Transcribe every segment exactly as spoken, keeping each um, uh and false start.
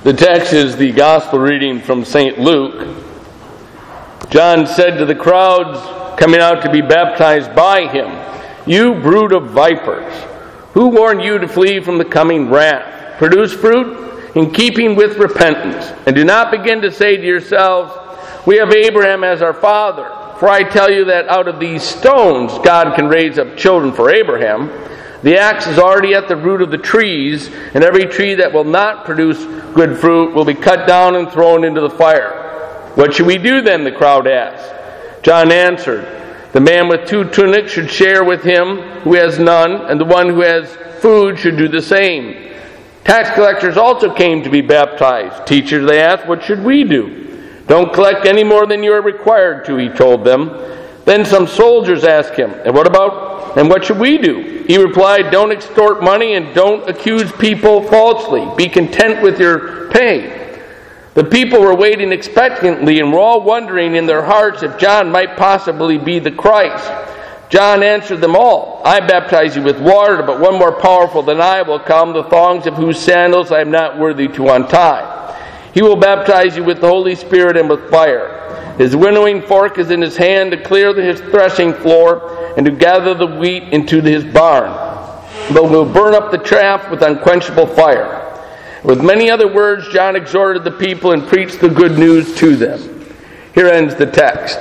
The text is the gospel reading from Saint Luke. John said to the crowds coming out to be baptized by him, "You brood of vipers, who warned you to flee from the coming wrath? Produce fruit in keeping with repentance, and do not begin to say to yourselves, 'We have Abraham as our father.' For I tell you that out of these stones God can raise up children for Abraham. The axe is already at the root of the trees, and every tree that will not produce good fruit will be cut down and thrown into the fire." "What should we do then?" the crowd asked. John answered, "The man with two tunics should share with him who has none, and the one who has food should do the same." Tax collectors also came to be baptized. "Teacher," they asked, "what should we do?" "Don't collect any more than you are required to," he told them. Then some soldiers asked him, "And what about, and what should we do?" He replied, "Don't extort money and don't accuse people falsely. Be content with your pay." The people were waiting expectantly and were all wondering in their hearts if John might possibly be the Christ. John answered them all, "I baptize you with water, but one more powerful than I will come, the thongs of whose sandals I am not worthy to untie. He will baptize you with the Holy Spirit and with fire. His winnowing fork is in his hand to clear his threshing floor and to gather the wheat into his barn, but will burn up the chaff with unquenchable fire." With many other words, John exhorted the people and preached the good news to them. Here ends the text.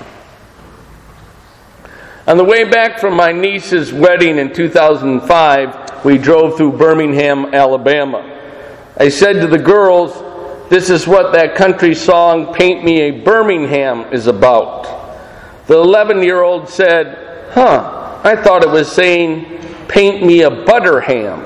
On the way back from my niece's wedding in two thousand five, we drove through Birmingham, Alabama. I said to the girls, "This is what that country song, 'Paint Me a Birmingham,' is about." The eleven-year-old said, "Huh, I thought it was saying, 'Paint me a butterham.'"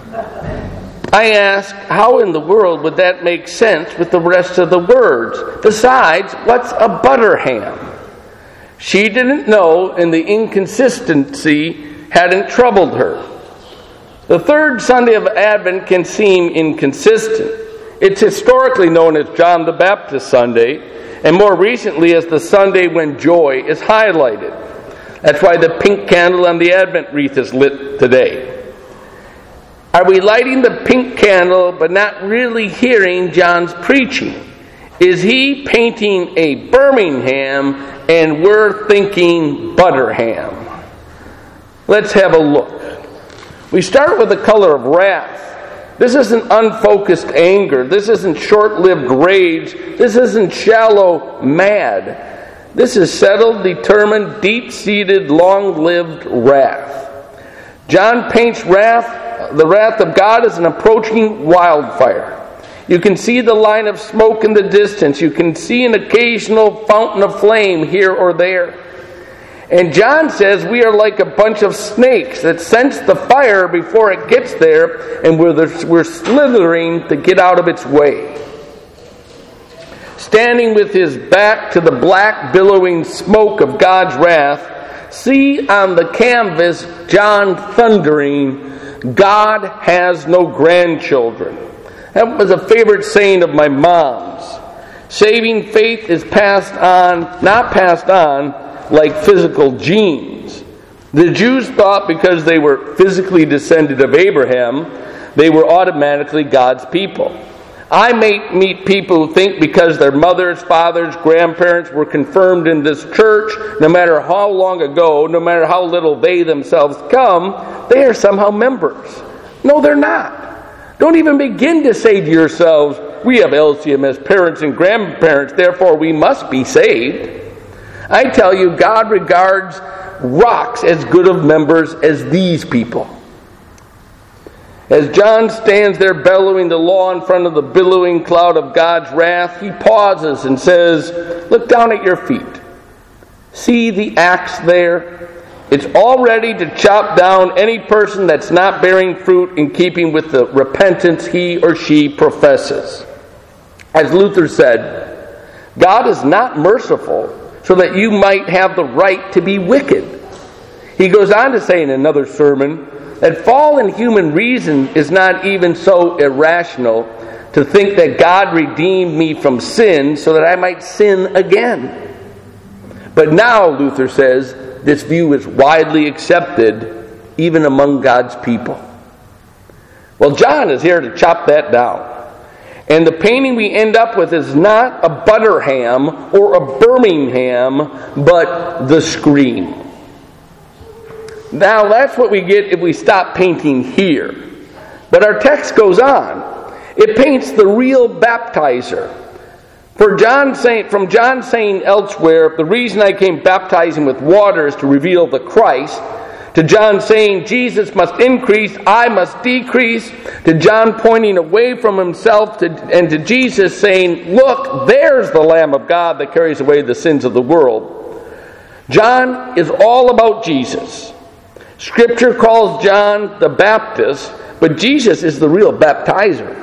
I asked, how in the world would that make sense with the rest of the words? Besides, what's a butterham? She didn't know, and the inconsistency hadn't troubled her. The third Sunday of Advent can seem inconsistent. It's historically known as John the Baptist Sunday, and more recently as the Sunday when joy is highlighted. That's why the pink candle on the Advent wreath is lit today. Are we lighting the pink candle but not really hearing John's preaching? Is he painting a Birmingham and we're thinking Butterham? Let's have a look. We start with the color of wrath. This isn't unfocused anger. This isn't short-lived rage. This isn't shallow mad. This is settled, determined, deep-seated, long-lived wrath. John paints wrath, the wrath of God, as an approaching wildfire. You can see the line of smoke in the distance. You can see an occasional fountain of flame here or there. And John says we are like a bunch of snakes that sense the fire before it gets there, and we're, the, we're slithering to get out of its way. Standing with his back to the black billowing smoke of God's wrath, see on the canvas John thundering, "God has no grandchildren." That was a favorite saying of my mom's. Saving faith is passed on, not passed on, like physical genes. The Jews thought because they were physically descended of Abraham, they were automatically God's people. I may meet people who think because their mothers, fathers, grandparents were confirmed in this church, no matter how long ago, no matter how little they themselves come, they are somehow members. No, they're not. Don't even begin to say to yourselves, "We have L C M as parents and grandparents, therefore we must be saved." I tell you, God regards rocks as good of members as these people. As John stands there bellowing the law in front of the billowing cloud of God's wrath, he pauses and says, "Look down at your feet. See the axe there? It's all ready to chop down any person that's not bearing fruit in keeping with the repentance he or she professes." As Luther said, God is not merciful so that you might have the right to be wicked. He goes on to say in another sermon that fallen human reason is not even so irrational to think that God redeemed me from sin so that I might sin again. But now, Luther says, this view is widely accepted even among God's people. Well, John is here to chop that down. And the painting we end up with is not a Butterham or a Birmingham, but the scream. Now that's what we get if we stop painting here. But our text goes on. It paints the real baptizer. For John saying, from John saying elsewhere, the reason I came baptizing with water is to reveal the Christ, to John saying Jesus must increase, I must decrease, to John pointing away from himself, to, and to Jesus saying, look, there's the Lamb of God that carries away the sins of the world. John is all about Jesus. Scripture calls John the Baptist, but Jesus is the real baptizer.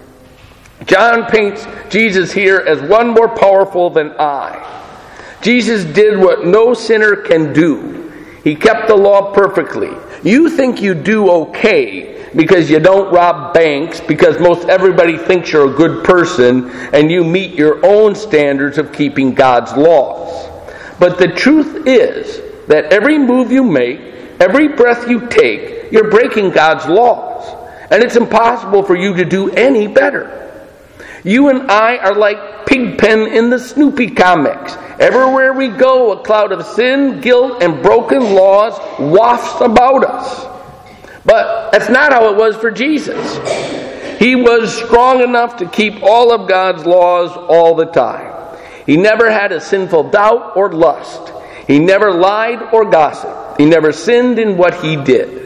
John paints Jesus here as one more powerful than I. Jesus did what no sinner can do. He kept the law perfectly. You think you do okay because you don't rob banks, because most everybody thinks you're a good person, and you meet your own standards of keeping God's laws. But the truth is that every move you make, every breath you take, you're breaking God's laws. And it's impossible for you to do any better. You and I are like Pigpen in the Snoopy comics. Everywhere we go, a cloud of sin, guilt, and broken laws wafts about us. But that's not how it was for Jesus. He was strong enough to keep all of God's laws all the time. He never had a sinful doubt or lust. He never lied or gossiped. He never sinned in what he did.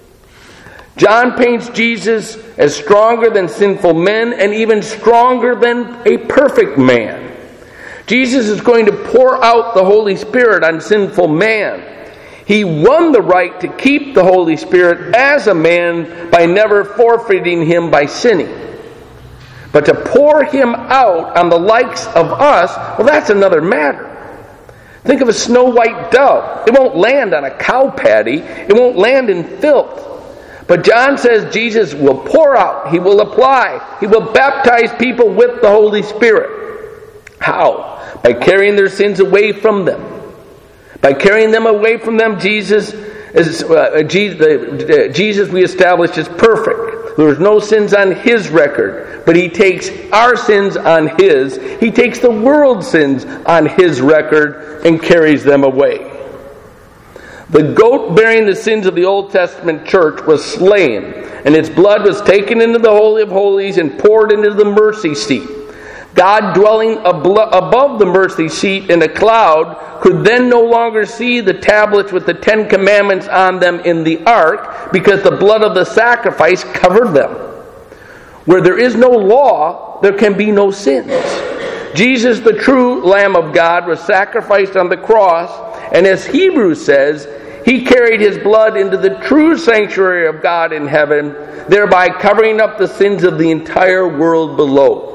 John paints Jesus as stronger than sinful men and even stronger than a perfect man. Jesus is going to pour out the Holy Spirit on sinful man. He won the right to keep the Holy Spirit as a man by never forfeiting him by sinning. But to pour him out on the likes of us, well, that's another matter. Think of a snow white dove. It won't land on a cow patty. It won't land in filth. But John says Jesus will pour out, he will apply, he will baptize people with the Holy Spirit. How? By carrying their sins away from them. By carrying them away from them, Jesus, is, uh, Jesus, uh, Jesus we established is perfect. There's no sins on his record, but he takes our sins on his. He takes the world's sins on his record and carries them away. The goat bearing the sins of the Old Testament church was slain, and its blood was taken into the Holy of Holies and poured into the mercy seat. God, dwelling above the mercy seat in a cloud, could then no longer see the tablets with the Ten Commandments on them in the ark, because the blood of the sacrifice covered them. Where there is no law, there can be no sins. Jesus, the true Lamb of God, was sacrificed on the cross, and as Hebrews says, he carried his blood into the true sanctuary of God in heaven, thereby covering up the sins of the entire world below.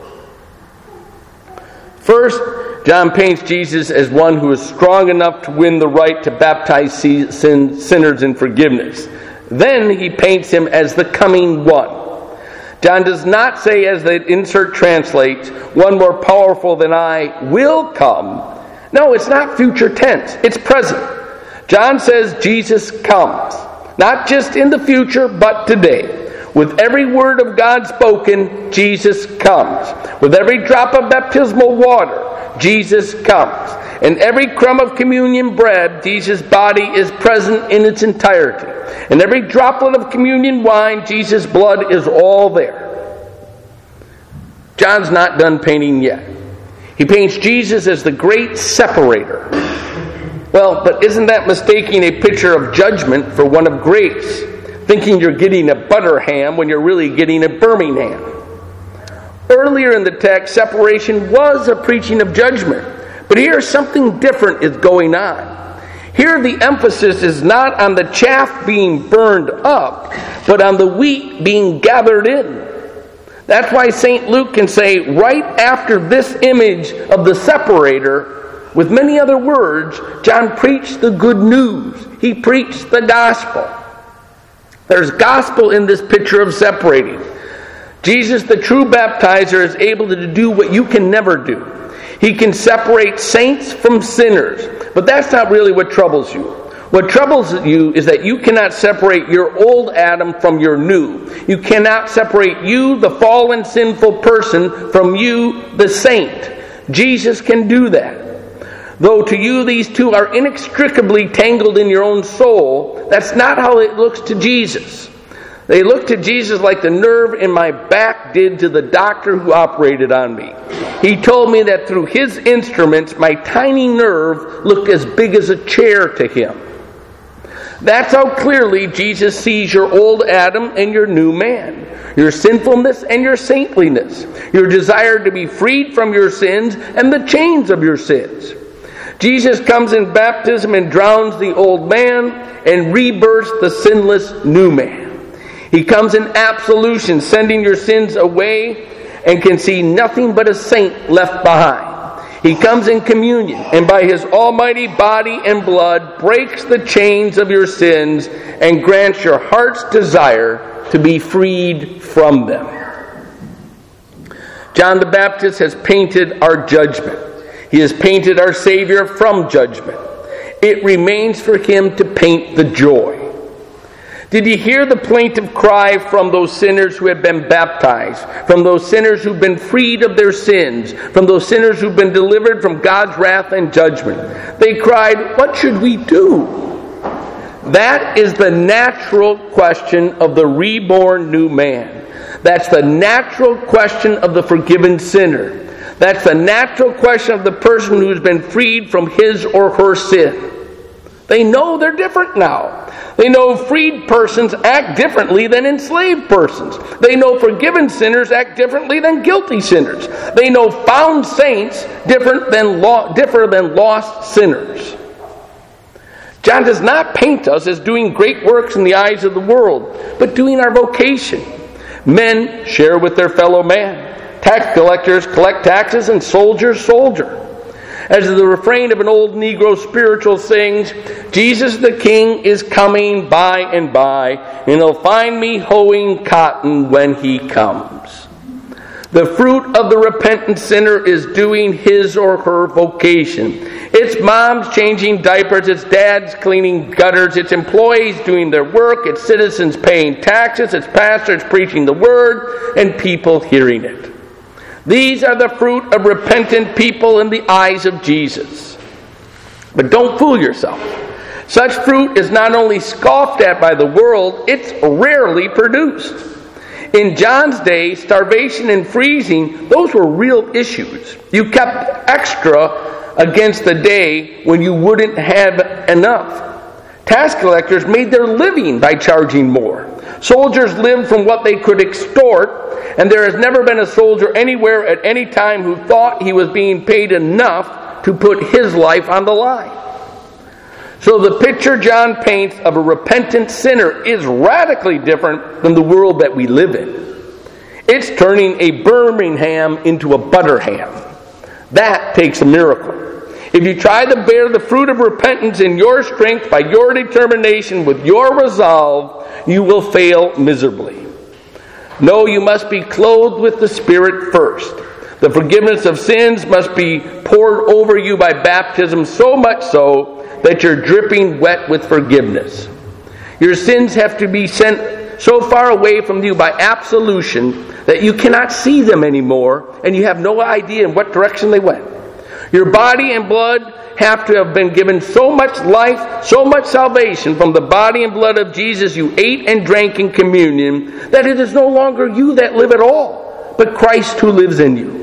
First, John paints Jesus as one who is strong enough to win the right to baptize sin, sinners in forgiveness. Then he paints him as the coming one. John does not say, as the insert translates, one more powerful than I will come. No, it's not future tense. It's present. John says Jesus comes. Not just in the future, but today. With every word of God spoken, Jesus comes. With every drop of baptismal water, Jesus comes. And every crumb of communion bread, Jesus' body is present in its entirety. And every droplet of communion wine, Jesus' blood is all there. John's not done painting yet. He paints Jesus as the great separator. Well, but isn't that mistaking a picture of judgment for one of grace? Thinking you're getting a Butterham when you're really getting a Birmingham. Earlier in the text, separation was a preaching of judgment. But here something different is going on. Here the emphasis is not on the chaff being burned up, but on the wheat being gathered in. That's why Saint Luke can say, right after this image of the separator, with many other words, John preached the good news. He preached the gospel. There's gospel in this picture of separating. Jesus, the true baptizer, is able to do what you can never do. He can separate saints from sinners. But that's not really what troubles you. What troubles you is that you cannot separate your old Adam from your new. You cannot separate you, the fallen, sinful person, from you, the saint. Jesus can do that. Though to you these two are inextricably tangled in your own soul, that's not how it looks to Jesus. They look to Jesus like the nerve in my back did to the doctor who operated on me. He told me that through his instruments, my tiny nerve looked as big as a chair to him. That's how clearly Jesus sees your old Adam and your new man, your sinfulness and your saintliness, your desire to be freed from your sins and the chains of your sins. Jesus comes in baptism and drowns the old man and rebirths the sinless new man. He comes in absolution, sending your sins away, and can see nothing but a saint left behind. He comes in communion, and by his almighty body and blood breaks the chains of your sins and grants your heart's desire to be freed from them. John the Baptist has painted our judgment. He has painted our Savior from judgment. It remains for him to paint the joy. Did you hear the plaintive cry from those sinners who have been baptized, from those sinners who've been freed of their sins, from those sinners who've been delivered from God's wrath and judgment? They cried, "What should we do?" That is the natural question of the reborn new man. That's the natural question of the forgiven sinner. That's the natural question of the person who's been freed from his or her sin. They know they're different now. They know freed persons act differently than enslaved persons. They know forgiven sinners act differently than guilty sinners. They know found saints different than lo- differ than lost sinners. John does not paint us as doing great works in the eyes of the world, but doing our vocation. Men share with their fellow man. Tax collectors collect taxes, and soldiers soldier. As the refrain of an old Negro spiritual sings, Jesus the King is coming by and by, and he'll find me hoeing cotton when he comes. The fruit of the repentant sinner is doing his or her vocation. It's moms changing diapers, it's dads cleaning gutters, it's employees doing their work, it's citizens paying taxes, it's pastors preaching the word, and people hearing it. These are the fruit of repentant people in the eyes of Jesus. But don't fool yourself. Such fruit is not only scoffed at by the world, it's rarely produced. In John's day, starvation and freezing, those were real issues. You kept extra against the day when you wouldn't have enough. Tax collectors made their living by charging more. Soldiers lived from what they could extort, and there has never been a soldier anywhere at any time who thought he was being paid enough to put his life on the line. So the picture John paints of a repentant sinner is radically different than the world that we live in. It's turning a Birmingham into a Butterham. That takes a miracle. If you try to bear the fruit of repentance in your strength, by your determination, with your resolve, you will fail miserably. No, you must be clothed with the Spirit first. The forgiveness of sins must be poured over you by baptism, so much so that you're dripping wet with forgiveness. Your sins have to be sent so far away from you by absolution that you cannot see them anymore, and you have no idea in what direction they went. Your body and blood have to have been given so much life, so much salvation from the body and blood of Jesus you ate and drank in communion, that it is no longer you that live at all, but Christ who lives in you.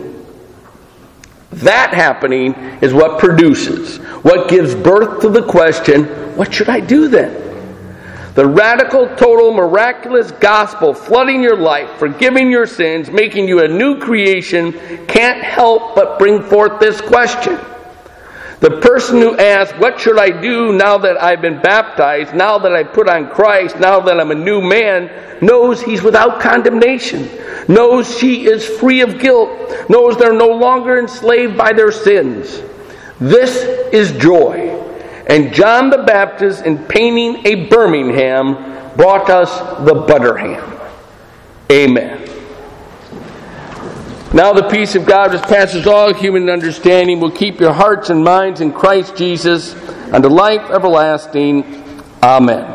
That happening is what produces, what gives birth to the question, what should I do then? The radical, total, miraculous gospel flooding your life, forgiving your sins, making you a new creation, can't help but bring forth this question. The person who asks, what should I do now that I've been baptized, now that I put on Christ, now that I'm a new man, knows he's without condemnation, knows she is free of guilt, knows they're no longer enslaved by their sins. This is joy. And John the Baptist, in painting a Birmingham, brought us the Butterham. Amen. Now the peace of God, which passes all human understanding, will keep your hearts and minds in Christ Jesus unto life everlasting. Amen.